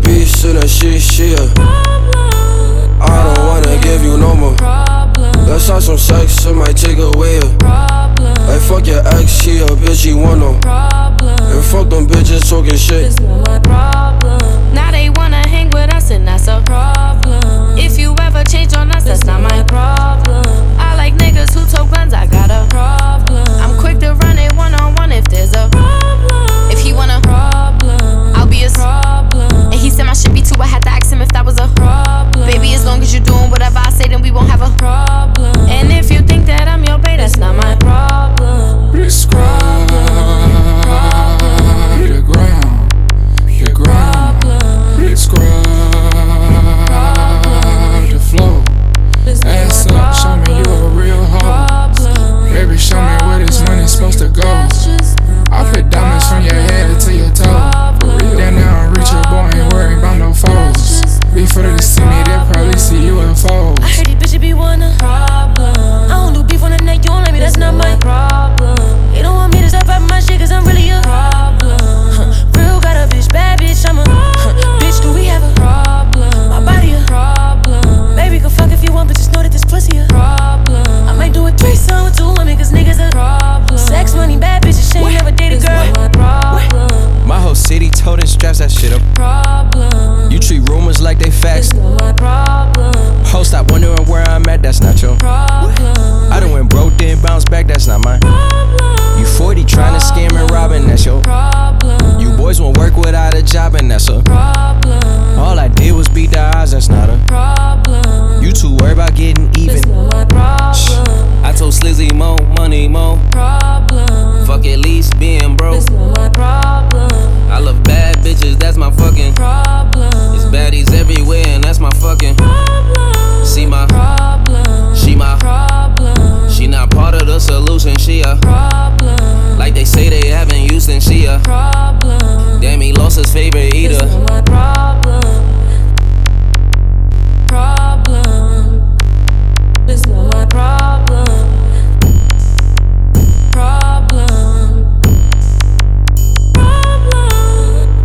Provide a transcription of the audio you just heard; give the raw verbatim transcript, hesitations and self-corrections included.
beast in that shit, she a problem. I don't wanna give you no more problem. Let's have some sex, it might take away a problem. Like fuck your ex, she a bitch, she want no problem. And fuck them bitches talking shit. It's not my problem. Now they wanna hang with us and that's a problem. If you ever change on us, that's not my problem. I like niggas who took guns, I got a problem. I'm quick to run it one on one if there's a problem. If he wanna problem, I'll be his problem. And he said my shit be too, I had to ask him if that was a problem. Baby, as long as you doing whatever I say, then we won't have a problem. And if you think that I'm your bae, that's not my problem. Prescribe the ground, the ground. Prescribe the flow. Ass up, show me you a real hoe. Baby, show me where this money's supposed to go. I put diamonds from your head to your toe. Then they don't reach your boy, ain't worried about no foes. Before they see me, they'll probably see U F Os. I heard these bitches be wanna problem. I don't do beef on the neck, you don't like me, that's not my problem. They don't want me to stop rapping my shit, cause I'm really a problem. Huh. Real got a bitch, bad bitch, I'm a huh. Bitch, do we have a problem? My body a problem. Baby, go fuck if you want, but just know that this pussy a problem. I might do a threesome with two women, cause niggas a problem. Sex, money, bad bitches, she ain't never dated a girl. My problem. My whole city told and straps that shit up. Problem. You treat rumors like they facts. It's not my problem. Ho, stop wondering where I'm at, that's not your Problem. I done went broke, then bounce back, that's not mine. Problem. You forty tryna scam and rob, and that's your problem. You boys won't work without a job, and that's a problem. All I did was beat the odds, that's not a problem. You too worried about getting even. It's not my problem. I told Slizzy more money, more Problem. fuck at least being broke. It's not my problem. I love bad bitches, that's my fucking Problem.